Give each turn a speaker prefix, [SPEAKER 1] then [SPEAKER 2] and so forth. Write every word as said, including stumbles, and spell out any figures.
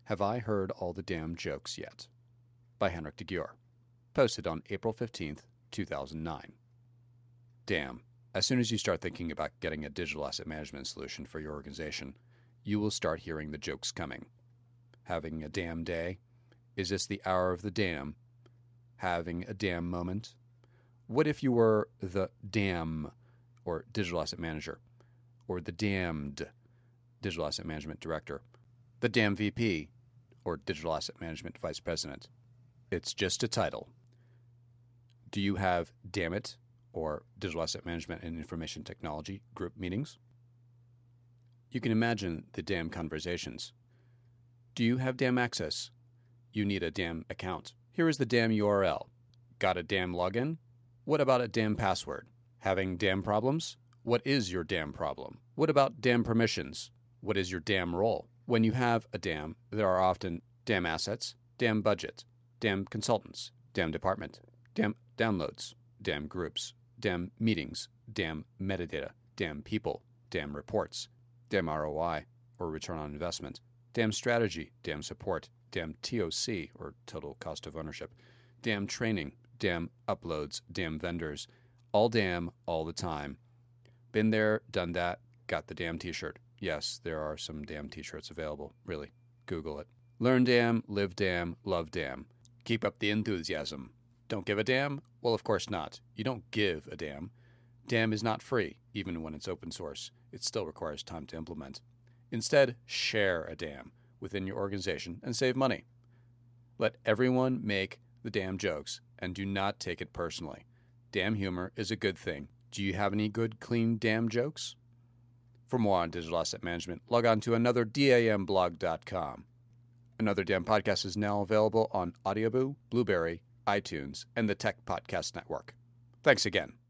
[SPEAKER 1] Have I Heard All the Damn Jokes Yet? By Henrik de Gier. Posted on April fifteenth, two thousand nine. Damn. As soon as you start thinking about getting a digital asset management solution for your organization, you will start hearing the jokes coming. Having a damn day? Is this the hour of the damn? Having a damn moment? What if you were the damn or digital asset manager, or the damned digital asset management director, the damn V P or digital asset management vice president? It's just a title. Do you have damn it or digital asset management and information technology group meetings? You can imagine the damn conversations. Do you have damn access? You need a damn account. Here is the damn U R L. Got a damn login? What about a damn password? Having damn problems? What is your damn problem? What about damn permissions? What is your damn role? When you have a damn, there are often damn assets, damn budget, damn consultants, damn department, damn downloads, damn groups, damn meetings, damn metadata, damn people, damn reports, damn R O I or return on investment, damn strategy, damn support, damn T O C or total cost of ownership, damn training, damn uploads, damn vendors, all damn all the time. Been there, done that, got the damn t-shirt. Yes, there are some damn t-shirts available. Really, Google it. Learn damn, live damn, love damn. Keep up the enthusiasm. Don't give a damn? Well, of course not. You don't give a damn. Damn is not free, even when it's open source. It still requires time to implement. Instead, share a damn within your organization and save money. Let everyone make the damn jokes and do not take it personally. Damn humor is a good thing. Do you have any good, clean damn jokes? For more on digital asset management, log on to another dam blog dot com. Another Damn Podcast is now available on Audioboo, Blueberry, iTunes, and the Tech Podcast Network. Thanks again.